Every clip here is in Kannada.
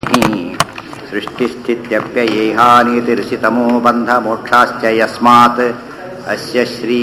सृष्टिस्थित्यप्ययेहानीतिर्षितमो बन्धमोक्षाश्च यस्मात् अस्य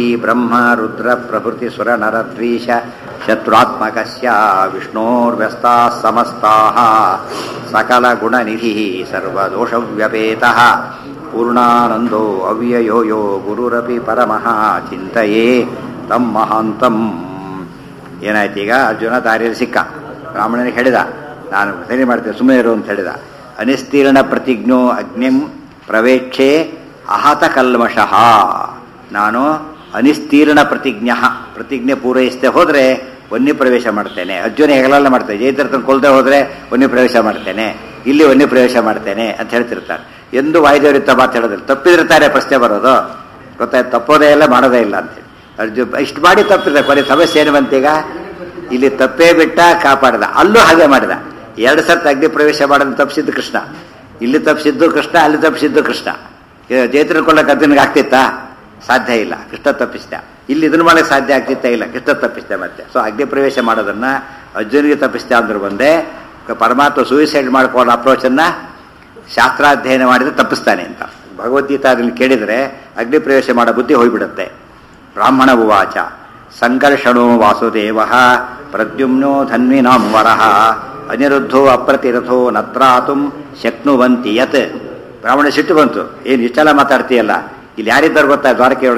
श्रीब्रह्मरुद्रप्रभृतिसुरनरद्वीष शत्रुआत्मकस्य विष्णोर्व्यस्ताः समस्ताः सकलगुणनिधिः सर्वदोषव्यपेतः पूर्णानन्दो अव्ययो यो गुरुरपि परमः चिन्तये तं महान्तम्. ಏನಾಯ್ತೀಗ ಅರ್ಜುನ ದಾರಿಯಲ್ಲಿ ಸಿಕ್ಕ, ಬ್ರಾಹ್ಮಣನಿಗೆ ಹೇಳಿದ ನಾನು ಸರಿ ಮಾಡ್ತೇನೆ ಸುಮ್ಮನೆ ಇರು ಅಂತ ಹೇಳಿದ. ಅನಿಸ್ತೀರ್ಣ ಪ್ರತಿಜ್ಞೋ ಅಗ್ನಿಂ ಪ್ರವೇಕ್ಷೆ ಅಹತ ಕಲ್ಮಷಃ. ನಾನು ಅನಿಸ್ತೀರ್ಣ ಪ್ರತಿಜ್ಞೆ ಪೂರೈಸದೆ ಹೋದರೆ ವನ್ಯ ಪ್ರವೇಶ ಮಾಡ್ತೇನೆ. ಅರ್ಜುನ ಹೆಗಲೆಲ್ಲ ಮಾಡ್ತೇನೆ, ಜಯತೀರ್ಥನ ಕೊಲ್ಲದೆ ಹೋದರೆ ವನ್ಯ ಪ್ರವೇಶ ಮಾಡ್ತೇನೆ, ಇಲ್ಲಿ ವನ್ಯ ಪ್ರವೇಶ ಮಾಡ್ತೇನೆ ಅಂತ ಹೇಳ್ತಿರ್ತಾರೆ. ಎಂದು ವಾಯುದೇವರಿತ್ತ ಮಾತು ಹೇಳೋದಿಲ್ಲ. ತಪ್ಪಿದಿರ್ತಾರೆ ಪ್ರಶ್ನೆ ಬರೋದು ಗೊತ್ತಾಯ್ತು, ತಪ್ಪೋದೇ ಇಲ್ಲ ಮಾಡೋದೇ ಇಲ್ಲ ಅಂತೇಳಿ. ಅರ್ಜುನ್ ಇಷ್ಟು ಮಾಡಿ ತಪ್ಪಿದೆ, ಕೊನೆ ಸಮಸ್ಯೆ ಏನು ಬಂತೀಗ? ಇಲ್ಲಿ ತಪ್ಪೇ ಬಿಟ್ಟ ಕಾಪಾಡಿದ, ಅಲ್ಲೂ ಹಾಗೆ ಮಾಡಿದ. 2 ಸರ್ತಿ ಅಗ್ನಿ ಪ್ರವೇಶ ಮಾಡೋದು ತಪ್ಪಿಸಿದ್ದು ಕೃಷ್ಣ, ಇಲ್ಲಿ ತಪ್ಪಿಸಿದ್ದು ಕೃಷ್ಣ, ಅಲ್ಲಿ ತಪ್ಪಿಸಿದ್ದು ಕೃಷ್ಣ. ಜೈತ್ರ ಕೊಳ್ಳಕ್ಕೆ ಅರ್ಜುನಿಗೆ ಆಗ್ತಿತ್ತಾ? ಸಾಧ್ಯ ಇಲ್ಲ, ಕೃಷ್ಣ ತಪ್ಪಿಸಿದ. ಇಲ್ಲಿ ಇದನ್ನು ಮಾಡಕ್ಕೆ ಸಾಧ್ಯ ಆಗ್ತಿತ್ತಾ? ಇಲ್ಲ, ಕೃಷ್ಣ ತಪ್ಪಿಸಿದೆ. ಮತ್ತೆ ಸೊ ಅಗ್ನಿ ಪ್ರವೇಶ ಮಾಡೋದನ್ನ ಅರ್ಜುನಿಗೆ ತಪ್ಪಿಸಿದೆ ಅಂದ್ರು ಬಂದೆ. ಪರಮಾತ್ಮ ಸೂಯಿಸೈಡ್ ಮಾಡ್ಕೊಳ್ಳೋ ಅಪ್ರೋಚನ್ನ ಶಾಸ್ತ್ರಾಧ್ಯಯನ ಮಾಡಿದ್ರೆ ತಪ್ಪಿಸ್ತಾನೆ ಅಂತ ಭಗವದ್ಗೀತಾ ಅದನ್ನು ಕೇಳಿದರೆ ಅಗ್ನಿ ಪ್ರವೇಶ ಮಾಡೋ ಬುದ್ಧಿ ಹೋಗ್ಬಿಡುತ್ತೆ. ಬ್ರಾಹ್ಮಣ ಉವಾಚ ಸಂಕರ್ಷಣೋ ವಾಸುದೇವ ಪ್ರದ್ಯುಮ್ನೋ ಧನ್ವಿನಾಂ ವರಃ ಅನಿರುದ್ಧೋ ಅಪ್ರತಿರಥೋ ನತ್ರಾತುಂ ಶಕ್ನುವಂತಿ ಯತ್. ಬ್ರಾಹ್ಮಣ ಸಿಟ್ಟು ಬಂತು, ಏನು ಇಷ್ಟೆಲ್ಲ ಮಾತಾಡ್ತೀಯಲ್ಲ, ಇಲ್ಲಿ ಯಾರಿದ್ದಾರೆ ಗೊತ್ತಾ ದ್ವಾರಕೆ